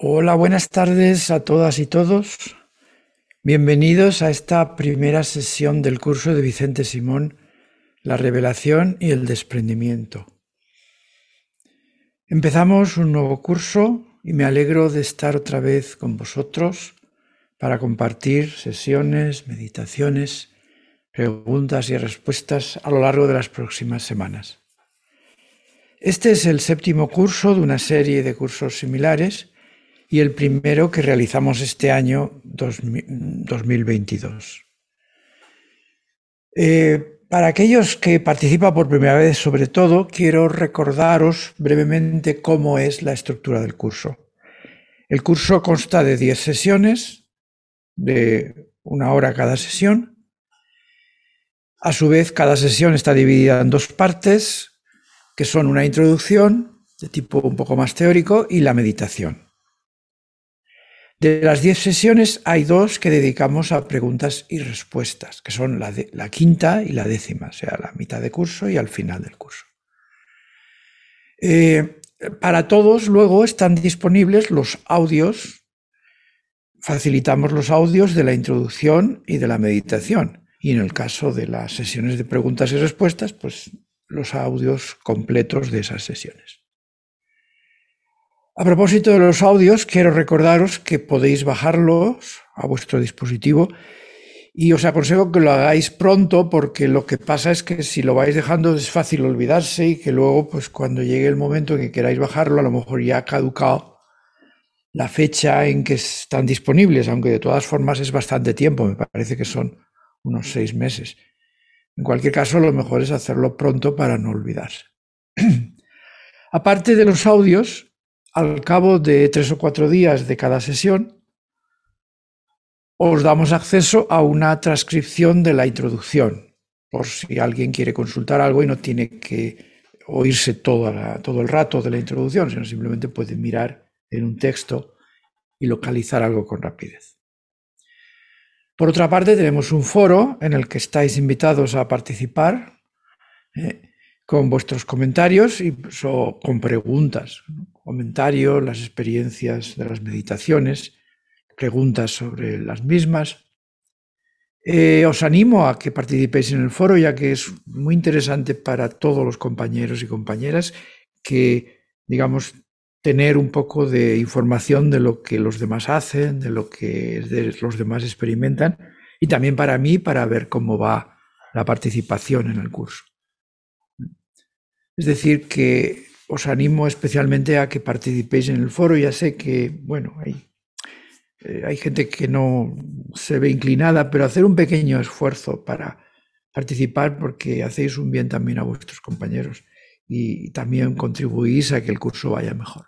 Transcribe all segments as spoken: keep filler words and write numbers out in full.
Hola, buenas tardes a todas y todos. Bienvenidos a esta primera sesión del curso de Vicente Simón, La revelación y el desprendimiento. Empezamos un nuevo curso y me alegro de estar otra vez con vosotros para compartir sesiones, meditaciones, preguntas y respuestas a lo largo de las próximas semanas. Este es el séptimo curso de una serie de cursos similares y el primero que realizamos este año dos mil veintidós. Eh, para aquellos que participan por primera vez, sobre todo, quiero recordaros brevemente cómo es la estructura del curso. El curso consta de diez sesiones, de una hora cada sesión. A su vez, cada sesión está dividida en dos partes, que son una introducción, de tipo un poco más teórico, y la meditación. De las diez sesiones hay dos que dedicamos a preguntas y respuestas, que son la, de, la quinta y la décima, o sea, la mitad de curso y al final del curso. Eh, para todos luego están disponibles los audios, facilitamos los audios de la introducción y de la meditación, y en el caso de las sesiones de preguntas y respuestas, pues los audios completos de esas sesiones. A propósito de los audios, quiero recordaros que podéis bajarlos a vuestro dispositivo y os aconsejo que lo hagáis pronto, porque lo que pasa es que si lo vais dejando es fácil olvidarse y que luego, pues cuando llegue el momento en que queráis bajarlo, a lo mejor ya ha caducado la fecha en que están disponibles, aunque de todas formas es bastante tiempo, me parece que son unos seis meses. En cualquier caso, lo mejor es hacerlo pronto para no olvidarse. Aparte de los audios, al cabo de tres o cuatro días de cada sesión, os damos acceso a una transcripción de la introducción, por si alguien quiere consultar algo y no tiene que oírse toda la, todo el rato de la introducción, sino simplemente puede mirar en un texto y localizar algo con rapidez. Por otra parte, tenemos un foro en el que estáis invitados a participar eh, con vuestros comentarios y o con preguntas, ¿no? Comentarios, las experiencias de las meditaciones, preguntas sobre las mismas. Eh, os animo a que participéis en el foro, ya que es muy interesante para todos los compañeros y compañeras que, digamos, tener un poco de información de lo que los demás hacen, de lo que los demás experimentan, y también para mí, para ver cómo va la participación en el curso. Es decir, que os animo especialmente a que participéis en el foro. Ya sé que, bueno, hay, eh, hay gente que no se ve inclinada, pero hacer un pequeño esfuerzo para participar, porque hacéis un bien también a vuestros compañeros y, y también contribuís a que el curso vaya mejor.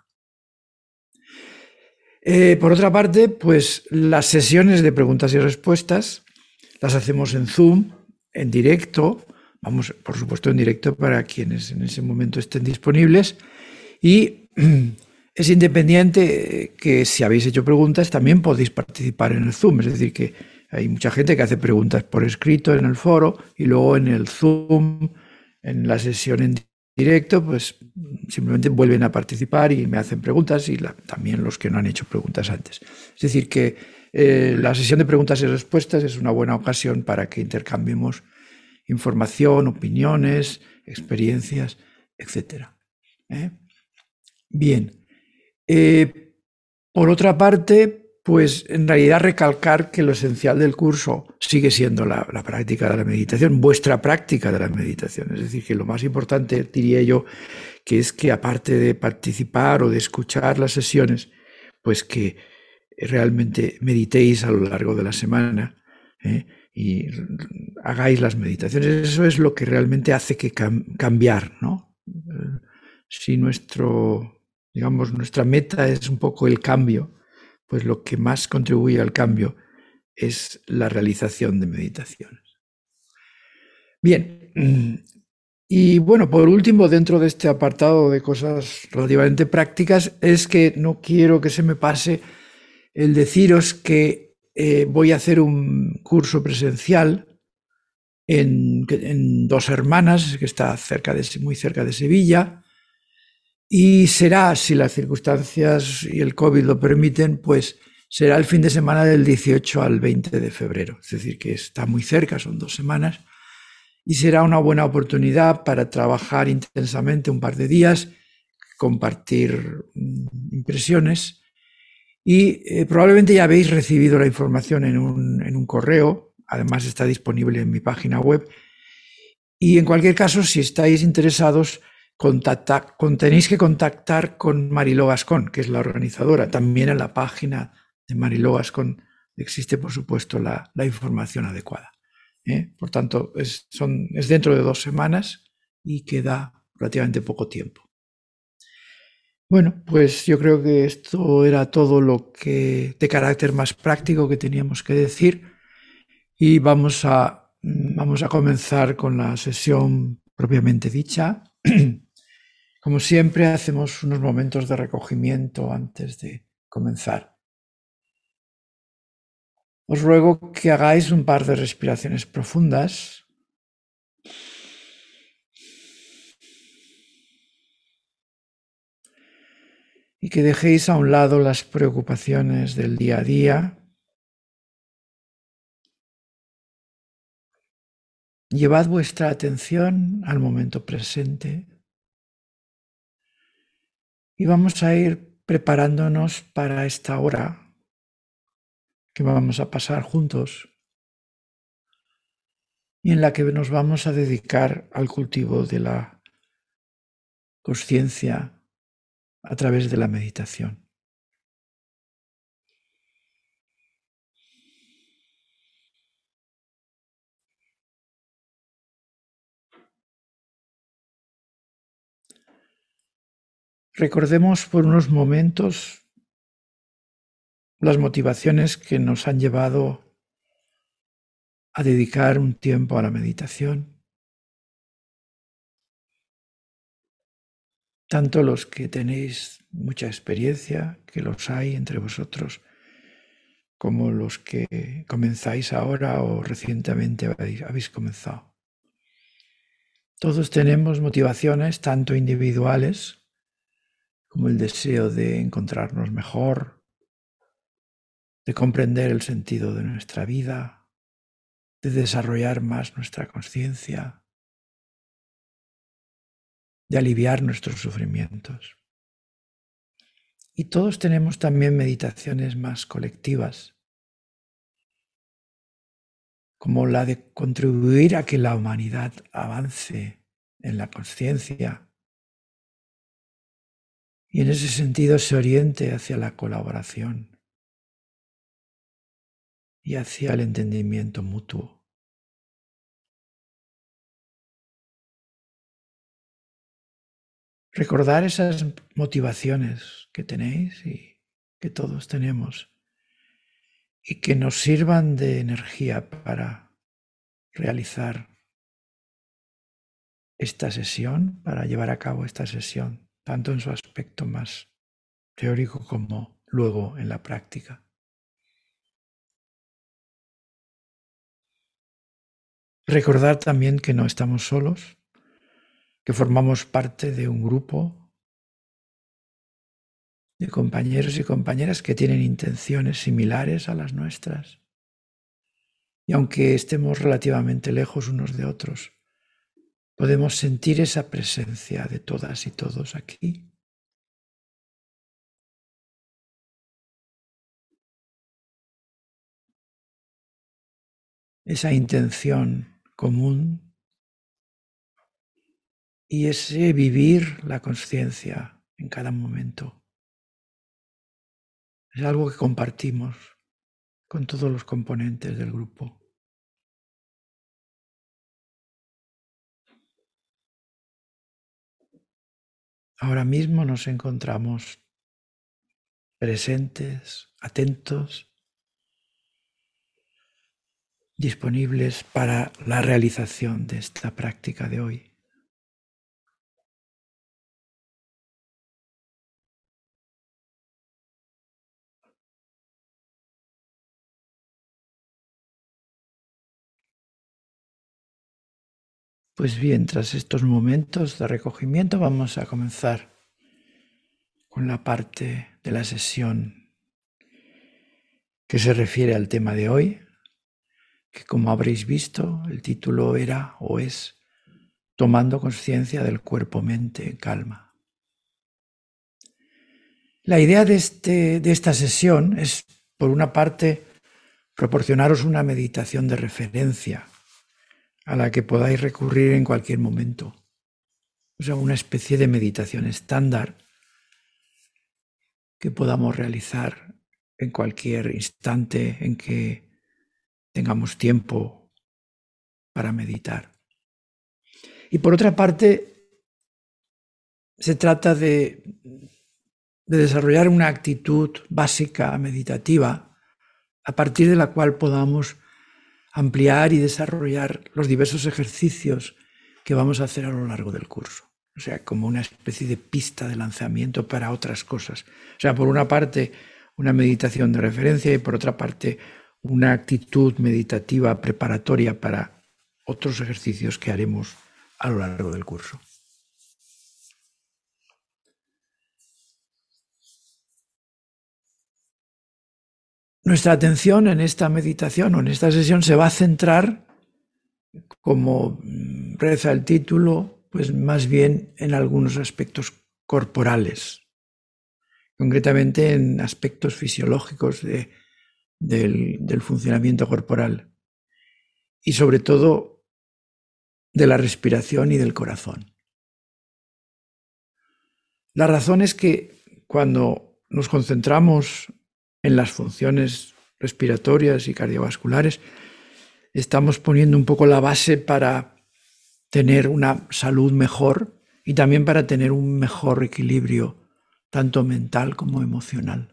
Eh, por otra parte, pues las sesiones de preguntas y respuestas las hacemos en Zoom, en directo. Vamos, por supuesto, en directo para quienes en ese momento estén disponibles. Y es independiente que si habéis hecho preguntas, también podéis participar en el Zoom. Es decir, que hay mucha gente que hace preguntas por escrito en el foro y luego en el Zoom, en la sesión en directo, pues simplemente vuelven a participar y me hacen preguntas, y la, también los que no han hecho preguntas antes. Es decir, que eh, la sesión de preguntas y respuestas es una buena ocasión para que intercambiemos información, opiniones, experiencias, etcétera. ¿Eh? Bien. Eh, por otra parte, pues en realidad recalcar que lo esencial del curso sigue siendo la, la práctica de la meditación, vuestra práctica de la meditación. Es decir, que lo más importante, diría yo, que es que aparte de participar o de escuchar las sesiones, pues que realmente meditéis a lo largo de la semana, ¿eh? Y hagáis las meditaciones. Eso es lo que realmente hace que cam cambiar, ¿no? Si nuestro, digamos, nuestra meta es un poco el cambio, pues lo que más contribuye al cambio es la realización de meditaciones. Bien, y bueno, por último, dentro de este apartado de cosas relativamente prácticas, es que no quiero que se me pase el deciros que eh, voy a hacer un curso presencial en, en Dos Hermanas, que está cerca de, muy cerca de Sevilla, Y será, si las circunstancias y el COVID lo permiten, pues será el fin de semana del dieciocho al veinte de febrero. Es decir, que está muy cerca, son dos semanas. Y será una buena oportunidad para trabajar intensamente un par de días, compartir impresiones. Y eh, probablemente ya habéis recibido la información en un, en un correo. Además está disponible en mi página web. Y en cualquier caso, si estáis interesados, contacta, con, tenéis que contactar con Mariló Gascón, que es la organizadora. También en la página de Mariló Gascón existe, por supuesto, la, la información adecuada. ¿eh? Por tanto, es, son, es dentro de dos semanas y queda relativamente poco tiempo. Bueno, pues yo creo que esto era todo lo que de carácter más práctico que teníamos que decir y vamos a, vamos a comenzar con la sesión propiamente dicha. Como siempre, hacemos unos momentos de recogimiento antes de comenzar. Os ruego que hagáis un par de respiraciones profundas. Y que dejéis a un lado las preocupaciones del día a día. Llevad vuestra atención al momento presente. Y vamos a ir preparándonos para esta hora que vamos a pasar juntos y en la que nos vamos a dedicar al cultivo de la conciencia a través de la meditación. Recordemos por unos momentos las motivaciones que nos han llevado a dedicar un tiempo a la meditación, tanto los que tenéis mucha experiencia, que los hay entre vosotros, como los que comenzáis ahora o recientemente habéis comenzado. Todos tenemos motivaciones tanto individuales como el deseo de encontrarnos mejor, de comprender el sentido de nuestra vida, de desarrollar más nuestra conciencia, de aliviar nuestros sufrimientos. Y todos tenemos también meditaciones más colectivas, como la de contribuir a que la humanidad avance en la conciencia y en ese sentido se oriente hacia la colaboración y hacia el entendimiento mutuo. Recordar esas motivaciones que tenéis y que todos tenemos y que nos sirvan de energía para realizar esta sesión, para llevar a cabo esta sesión, tanto en su aspecto más teórico como luego en la práctica. Recordar también que no estamos solos, que formamos parte de un grupo de compañeros y compañeras que tienen intenciones similares a las nuestras. Y aunque estemos relativamente lejos unos de otros, podemos sentir esa presencia de todas y todos aquí. Esa intención común y ese vivir la conciencia en cada momento. Es algo que compartimos con todos los componentes del grupo. Ahora mismo nos encontramos presentes, atentos, disponibles para la realización de esta práctica de hoy. Pues bien, tras estos momentos de recogimiento vamos a comenzar con la parte de la sesión que se refiere al tema de hoy, que como habréis visto, el título era o es Tomando conciencia del cuerpo-mente en calma. La idea de, este, de esta sesión es, por una parte, proporcionaros una meditación de referencia a la que podáis recurrir en cualquier momento. O sea, una especie de meditación estándar que podamos realizar en cualquier instante en que tengamos tiempo para meditar. Y por otra parte, se trata de, de desarrollar una actitud básica meditativa a partir de la cual podamos ampliar y desarrollar los diversos ejercicios que vamos a hacer a lo largo del curso. O sea, como una especie de pista de lanzamiento para otras cosas. O sea, por una parte, una meditación de referencia y por otra parte, una actitud meditativa preparatoria para otros ejercicios que haremos a lo largo del curso. Nuestra atención en esta meditación o en esta sesión se va a centrar, como reza el título, pues más bien en algunos aspectos corporales, concretamente en aspectos fisiológicos de, del, del funcionamiento corporal y sobre todo de la respiración y del corazón. La razón es que cuando nos concentramos en las funciones respiratorias y cardiovasculares, estamos poniendo un poco la base para tener una salud mejor y también para tener un mejor equilibrio, tanto mental como emocional.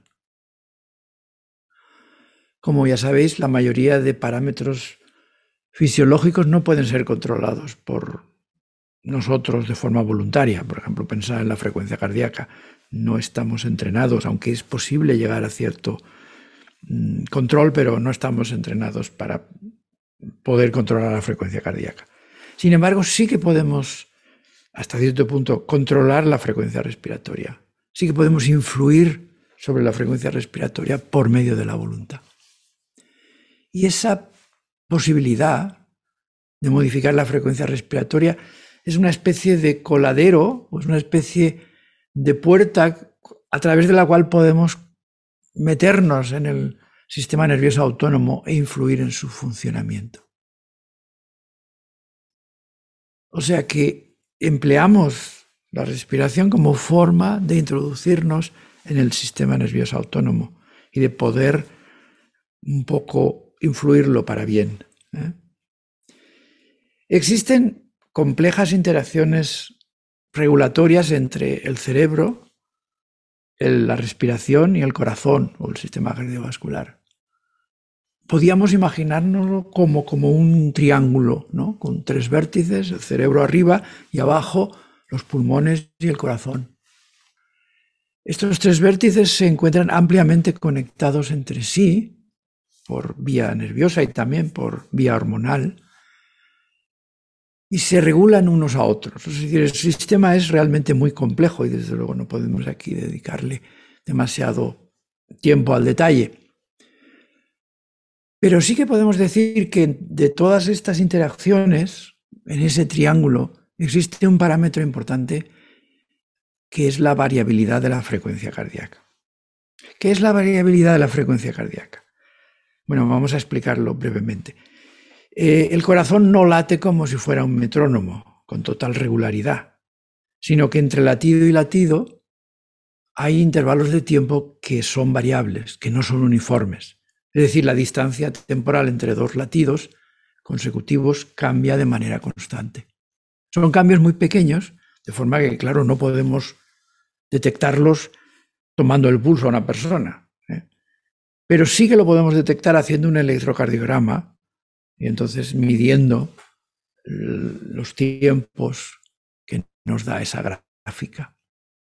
Como ya sabéis, la mayoría de parámetros fisiológicos no pueden ser controlados por nosotros de forma voluntaria. Por ejemplo, pensar en la frecuencia cardíaca. No estamos entrenados, aunque es posible llegar a cierto mm, control, pero no estamos entrenados para poder controlar la frecuencia cardíaca. Sin embargo, sí que podemos, hasta cierto punto, controlar la frecuencia respiratoria. Sí que podemos influir sobre la frecuencia respiratoria por medio de la voluntad. Y esa posibilidad de modificar la frecuencia respiratoria es una especie de coladero, o es una especie de puerta a través de la cual podemos meternos en el sistema nervioso autónomo e influir en su funcionamiento. O sea que empleamos la respiración como forma de introducirnos en el sistema nervioso autónomo y de poder un poco influirlo para bien, ¿eh? Existen complejas interacciones regulatorias entre el cerebro, el, la respiración y el corazón o el sistema cardiovascular. Podíamos imaginárnoslo como, como un triángulo, ¿no? Con tres vértices, el cerebro arriba y abajo los pulmones y el corazón. Estos tres vértices se encuentran ampliamente conectados entre sí por vía nerviosa y también por vía hormonal, y se regulan unos a otros. Es decir, el sistema es realmente muy complejo y desde luego no podemos aquí dedicarle demasiado tiempo al detalle. Pero sí que podemos decir que de todas estas interacciones, en ese triángulo, existe un parámetro importante que es la variabilidad de la frecuencia cardíaca. ¿Qué es la variabilidad de la frecuencia cardíaca? Bueno, vamos a explicarlo brevemente. Eh, el corazón no late como si fuera un metrónomo, con total regularidad, sino que entre latido y latido hay intervalos de tiempo que son variables, que no son uniformes. Es decir, la distancia temporal entre dos latidos consecutivos cambia de manera constante. Son cambios muy pequeños, de forma que, claro, no podemos detectarlos tomando el pulso a una persona, ¿eh? Pero sí que lo podemos detectar haciendo un electrocardiograma y entonces midiendo los tiempos que nos da esa gráfica.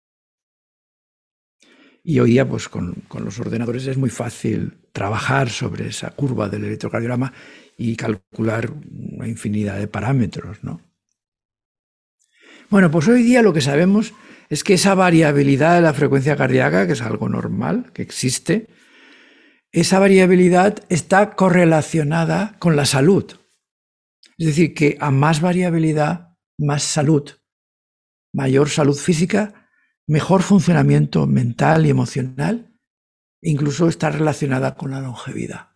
Y hoy día, pues con, con los ordenadores es muy fácil trabajar sobre esa curva del electrocardiograma y calcular una infinidad de parámetros, ¿no? Bueno, pues hoy día lo que sabemos es que esa variabilidad de la frecuencia cardíaca, que es algo normal, que existe, esa variabilidad está correlacionada con la salud. Es decir, que a más variabilidad, más salud, mayor salud física, mejor funcionamiento mental y emocional, incluso está relacionada con la longevidad.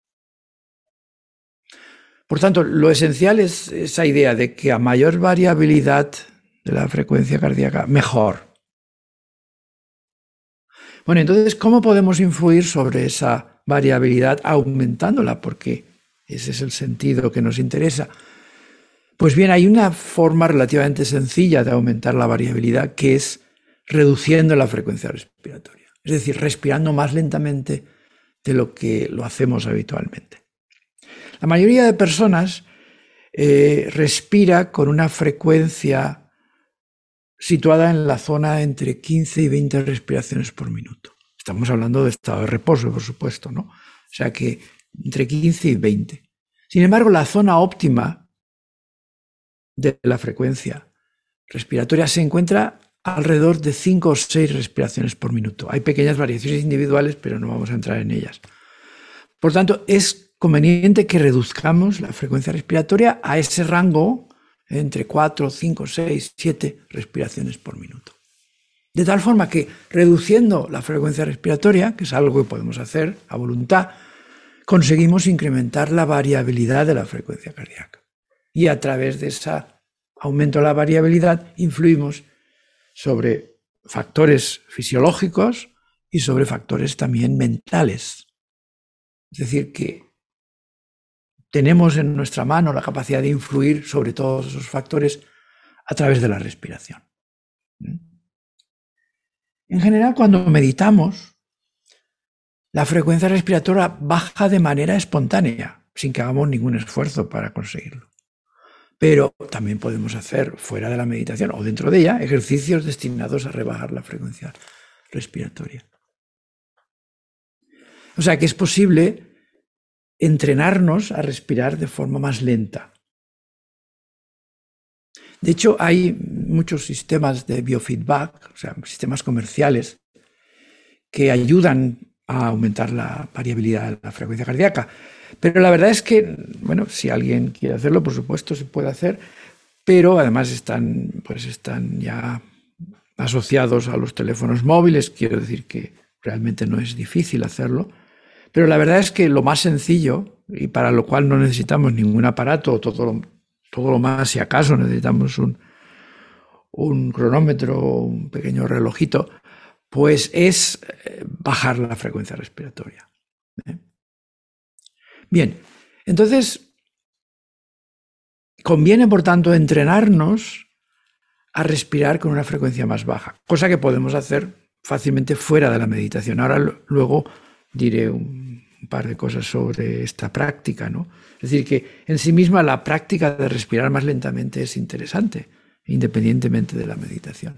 Por tanto, lo esencial es esa idea de que a mayor variabilidad de la frecuencia cardíaca, mejor. Bueno, entonces, ¿cómo podemos influir sobre esa variabilidad aumentándola? Porque ese es el sentido que nos interesa. Pues bien, hay una forma relativamente sencilla de aumentar la variabilidad, que es reduciendo la frecuencia respiratoria. Es decir, respirando más lentamente de lo que lo hacemos habitualmente. La mayoría de personas eh, respira con una frecuencia situada en la zona entre quince y veinte respiraciones por minuto. Estamos hablando de estado de reposo, por supuesto, ¿no? O sea que entre quince y veinte. Sin embargo, la zona óptima de la frecuencia respiratoria se encuentra alrededor de cinco o seis respiraciones por minuto. Hay pequeñas variaciones individuales, pero no vamos a entrar en ellas. Por tanto, es conveniente que reduzcamos la frecuencia respiratoria a ese rango entre cuatro, cinco, seis, siete respiraciones por minuto. De tal forma que reduciendo la frecuencia respiratoria, que es algo que podemos hacer a voluntad, conseguimos incrementar la variabilidad de la frecuencia cardíaca. Y a través de ese aumento de la variabilidad influimos sobre factores fisiológicos y sobre factores también mentales. Es decir, que tenemos en nuestra mano la capacidad de influir sobre todos esos factores a través de la respiración. En general, cuando meditamos, la frecuencia respiratoria baja de manera espontánea, sin que hagamos ningún esfuerzo para conseguirlo. Pero también podemos hacer, fuera de la meditación o dentro de ella, ejercicios destinados a rebajar la frecuencia respiratoria. O sea que es posible entrenarnos a respirar de forma más lenta. De hecho, hay muchos sistemas de biofeedback, o sea, sistemas comerciales, que ayudan a aumentar la variabilidad de la frecuencia cardíaca. Pero la verdad es que, bueno, si alguien quiere hacerlo, por supuesto se puede hacer, pero además están, pues están ya asociados a los teléfonos móviles, quiero decir que realmente no es difícil hacerlo. Pero la verdad es que lo más sencillo, y para lo cual no necesitamos ningún aparato, todo lo, todo lo más, si acaso necesitamos un, un cronómetro, un pequeño relojito, pues es bajar la frecuencia respiratoria. ¿Eh? Bien, entonces conviene, por tanto, entrenarnos a respirar con una frecuencia más baja, cosa que podemos hacer fácilmente fuera de la meditación. Ahora luego diré un, un par de cosas sobre esta práctica, ¿no? Es decir, que en sí misma la práctica de respirar más lentamente es interesante, independientemente de la meditación.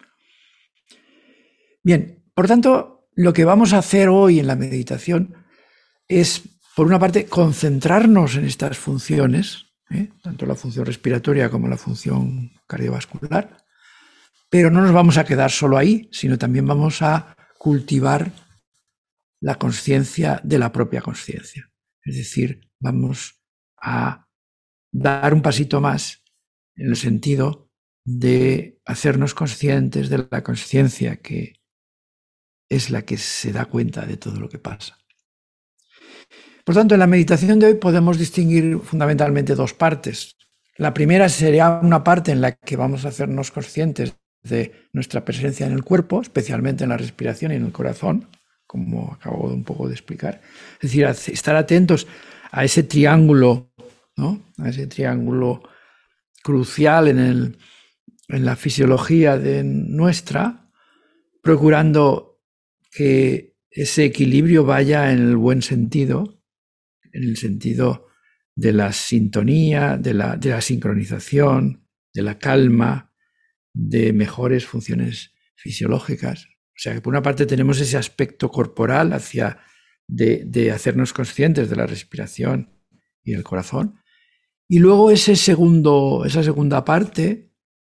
Bien, por tanto, lo que vamos a hacer hoy en la meditación es, por una parte, concentrarnos en estas funciones, ¿eh? tanto la función respiratoria como la función cardiovascular, pero no nos vamos a quedar solo ahí, sino también vamos a cultivar la conciencia de la propia conciencia. Es decir, vamos a dar un pasito más en el sentido de hacernos conscientes de la conciencia que es la que se da cuenta de todo lo que pasa. Por tanto, en la meditación de hoy podemos distinguir fundamentalmente dos partes. La primera sería una parte en la que vamos a hacernos conscientes de nuestra presencia en el cuerpo, especialmente en la respiración y en el corazón, como acabo un poco de explicar. Es decir, estar atentos a ese triángulo, ¿no? A ese triángulo crucial en, el, en la fisiología de nuestra, procurando que ese equilibrio vaya en el buen sentido, en el sentido de la sintonía, de la, de la sincronización, de la calma, de mejores funciones fisiológicas. O sea que por una parte tenemos ese aspecto corporal hacia de, de hacernos conscientes de la respiración y el corazón. Y luego ese segundo, esa segunda parte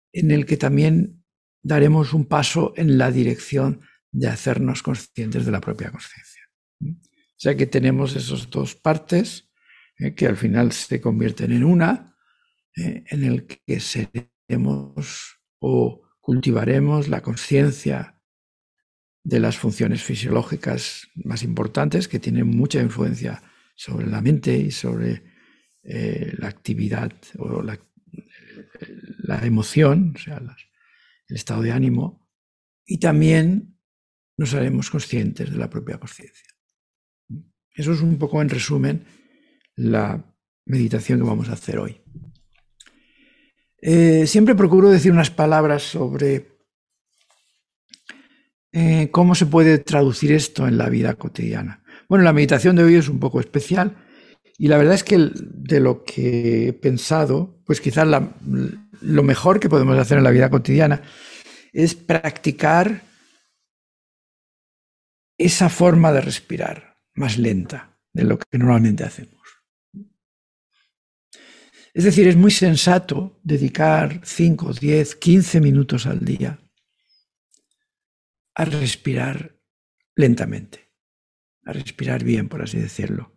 en el que también daremos un paso en la dirección de hacernos conscientes de la propia conciencia. O sea que tenemos esas dos partes eh, que al final se convierten en una, eh, en el que seremos o cultivaremos la conciencia de las funciones fisiológicas más importantes que tienen mucha influencia sobre la mente y sobre eh, la actividad o la, la emoción, o sea, las, el estado de ánimo, y también nos haremos conscientes de la propia conciencia. Eso es un poco, en resumen, la meditación que vamos a hacer hoy. Eh, siempre procuro decir unas palabras sobre eh, cómo se puede traducir esto en la vida cotidiana. Bueno, la meditación de hoy es un poco especial y la verdad es que de lo que he pensado, pues quizás la, lo mejor que podemos hacer en la vida cotidiana es practicar esa forma de respirar más lenta de lo que normalmente hacemos. Es decir, es muy sensato dedicar cinco, diez, quince minutos al día a respirar lentamente, a respirar bien, por así decirlo.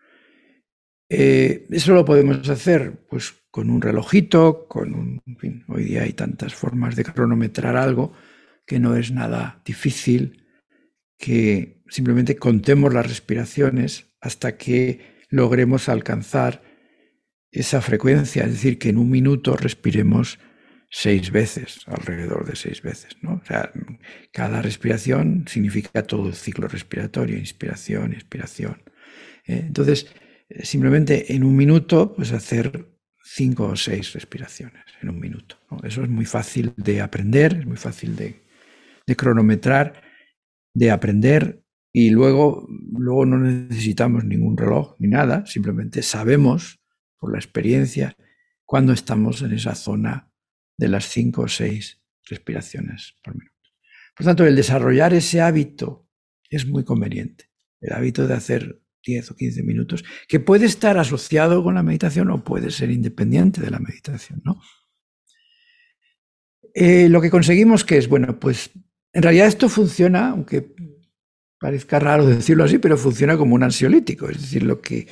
Eh, eso lo podemos hacer pues, con un relojito, con un, en fin, hoy día hay tantas formas de cronometrar algo que no es nada difícil, que simplemente contemos las respiraciones hasta que logremos alcanzar esa frecuencia, es decir, que en un minuto respiremos seis veces, alrededor de seis veces, ¿no? O sea, cada respiración significa todo el ciclo respiratorio, inspiración, expiración. ¿eh? Entonces, simplemente en un minuto, pues hacer cinco o seis respiraciones en un minuto, ¿no? Eso es muy fácil de aprender, es muy fácil de, de cronometrar, de aprender, y luego, luego no necesitamos ningún reloj ni nada, simplemente sabemos por la experiencia cuando estamos en esa zona de las cinco o seis respiraciones por minuto. Por tanto, el desarrollar ese hábito es muy conveniente, el hábito de hacer diez o quince minutos, que puede estar asociado con la meditación o puede ser independiente de la meditación, ¿no? Eh, lo que conseguimos que es, bueno, pues en realidad esto funciona, aunque parezca raro decirlo así, pero funciona como un ansiolítico, es decir, lo que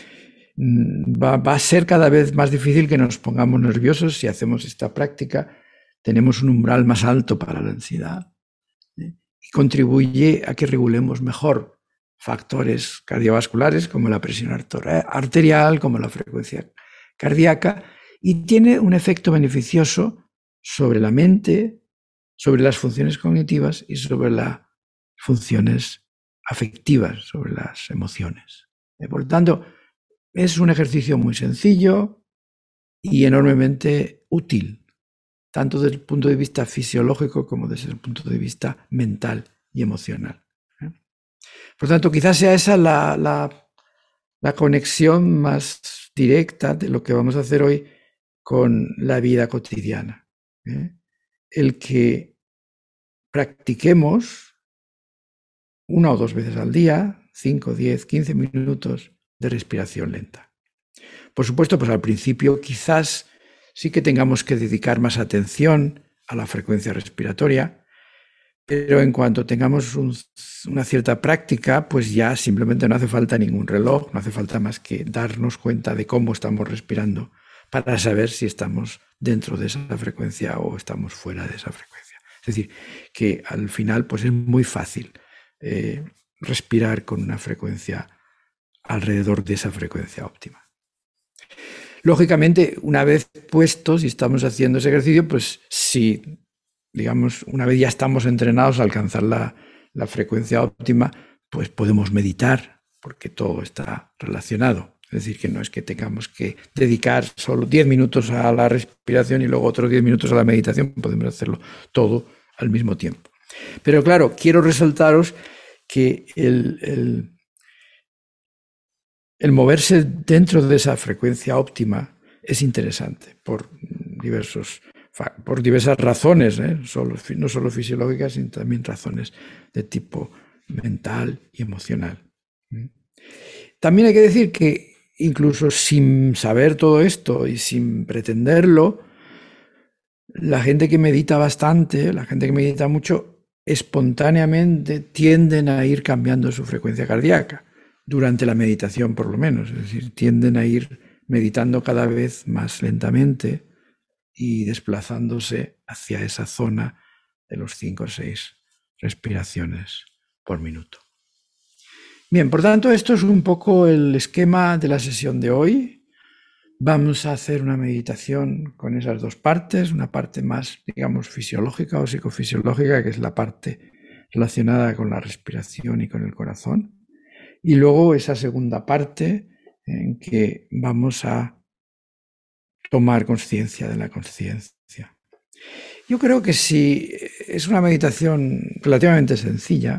va, va a ser cada vez más difícil que nos pongamos nerviosos si hacemos esta práctica. Tenemos un umbral más alto para la ansiedad, ¿eh? Y contribuye a que regulemos mejor factores cardiovasculares como la presión arterial, como la frecuencia cardíaca, y tiene un efecto beneficioso sobre la mente, sobre las funciones cognitivas y sobre las funciones afectivas, sobre las emociones. Por lo tanto, es un ejercicio muy sencillo y enormemente útil, tanto desde el punto de vista fisiológico como desde el punto de vista mental y emocional. Por tanto, quizás sea esa la, la, la conexión más directa de lo que vamos a hacer hoy con la vida cotidiana. ¿eh? El que practiquemos una o dos veces al día, cinco, diez, quince minutos de respiración lenta. Por supuesto, pues al principio quizás sí que tengamos que dedicar más atención a la frecuencia respiratoria, pero en cuanto tengamos un, una cierta práctica, pues ya simplemente no hace falta ningún reloj, no hace falta más que darnos cuenta de cómo estamos respirando para saber si estamos dentro de esa frecuencia o estamos fuera de esa frecuencia. Es decir, que al final pues es muy fácil eh, respirar con una frecuencia alrededor de esa frecuencia óptima. Lógicamente, una vez puestos y estamos haciendo ese ejercicio, pues si, digamos, una vez ya estamos entrenados a alcanzar la, la frecuencia óptima, pues podemos meditar, porque todo está relacionado. Es decir, que no es que tengamos que dedicar solo diez minutos a la respiración y luego otros diez minutos a la meditación, podemos hacerlo todo al mismo tiempo. Pero claro, quiero resaltaros que el, el El moverse dentro de esa frecuencia óptima es interesante por, diversos, por diversas razones, ¿eh? Solo, no solo fisiológicas, sino también razones de tipo mental y emocional. También hay que decir que incluso sin saber todo esto y sin pretenderlo, la gente que medita bastante, la gente que medita mucho, espontáneamente tienden a ir cambiando su frecuencia cardíaca, durante la meditación por lo menos, es decir, tienden a ir meditando cada vez más lentamente y desplazándose hacia esa zona de los cinco o seis respiraciones por minuto. Bien, por tanto, esto es un poco el esquema de la sesión de hoy. Vamos a hacer una meditación con esas dos partes, una parte más, digamos, fisiológica o psicofisiológica, que es la parte relacionada con la respiración y con el corazón, y luego esa segunda parte en que vamos a tomar conciencia de la conciencia. Yo creo que si es una meditación relativamente sencilla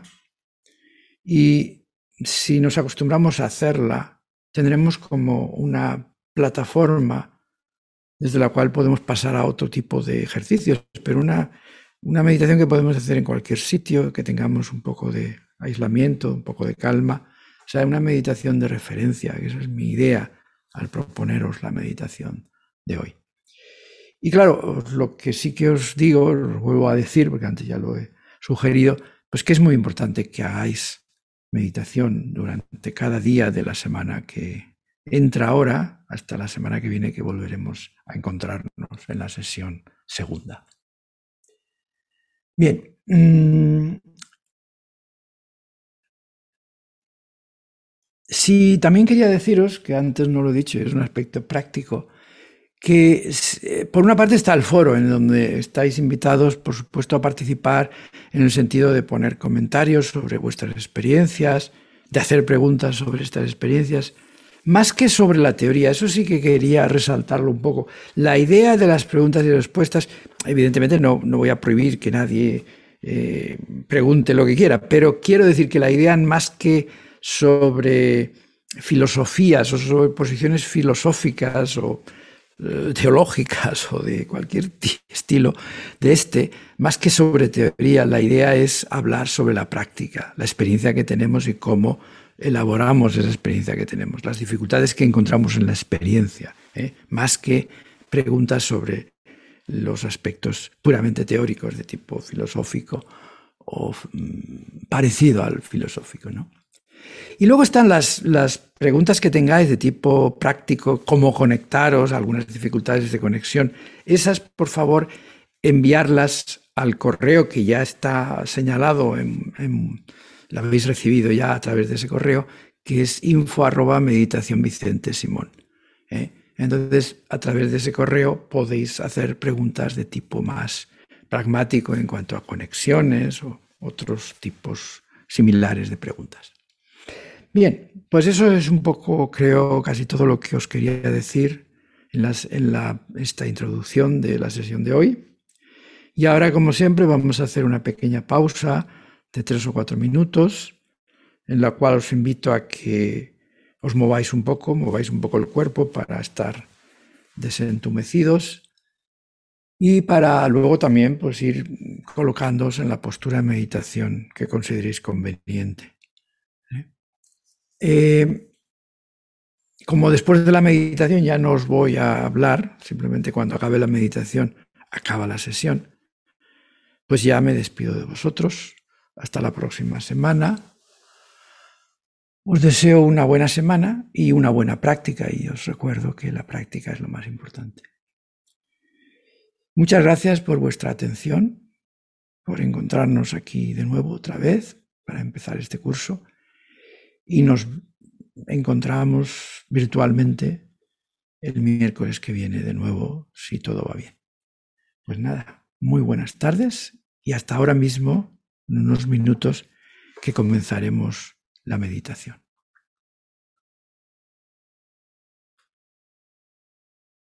y si nos acostumbramos a hacerla, tendremos como una plataforma desde la cual podemos pasar a otro tipo de ejercicios, pero una, una meditación que podemos hacer en cualquier sitio, que tengamos un poco de aislamiento, un poco de calma, o sea, una meditación de referencia, que esa es mi idea al proponeros la meditación de hoy. Y claro, lo que sí que os digo, os vuelvo a decir, porque antes ya lo he sugerido, pues que es muy importante que hagáis meditación durante cada día de la semana que entra ahora, hasta la semana que viene, que volveremos a encontrarnos en la sesión segunda. Bien. Mmm, sí, también quería deciros, que antes no lo he dicho, es un aspecto práctico, que por una parte está el foro, en donde estáis invitados, por supuesto, a participar en el sentido de poner comentarios sobre vuestras experiencias, de hacer preguntas sobre estas experiencias, más que sobre la teoría. Eso sí que quería resaltarlo un poco. La idea de las preguntas y respuestas, evidentemente no, no voy a prohibir que nadie eh, pregunte lo que quiera, pero quiero decir que la idea, más que sobre filosofías o sobre posiciones filosóficas o teológicas o de cualquier estilo de este, más que sobre teoría, la idea es hablar sobre la práctica, la experiencia que tenemos y cómo elaboramos esa experiencia que tenemos, las dificultades que encontramos en la experiencia, ¿eh? Más que preguntas sobre los aspectos puramente teóricos de tipo filosófico o mm, parecido al filosófico, ¿no? Y luego están las, las preguntas que tengáis de tipo práctico, cómo conectaros, algunas dificultades de conexión. Esas, por favor, enviarlas al correo que ya está señalado, en, en, lo habéis recibido ya a través de ese correo, que es info arroba meditación Vicente Simón. ¿eh? Entonces, a través de ese correo podéis hacer preguntas de tipo más pragmático en cuanto a conexiones o otros tipos similares de preguntas. Bien, pues eso es un poco, creo, casi todo lo que os quería decir en, las, en la, esta introducción de la sesión de hoy. Y ahora, como siempre, vamos a hacer una pequeña pausa de tres o cuatro minutos, en la cual os invito a que os mováis un poco, mováis un poco el cuerpo para estar desentumecidos y para luego también pues, ir colocándoos en la postura de meditación que consideréis conveniente. Eh, como después de la meditación ya no os voy a hablar, simplemente cuando acabe la meditación acaba la sesión, pues ya me despido de vosotros. Hasta la próxima semana. Os deseo una buena semana y una buena práctica, y os recuerdo que la práctica es lo más importante. Muchas gracias por vuestra atención, por encontrarnos aquí de nuevo otra vez para empezar este curso, y nos encontramos virtualmente el miércoles que viene de nuevo, si todo va bien. Pues nada, muy buenas tardes y hasta ahora mismo, en unos minutos, que comenzaremos la meditación.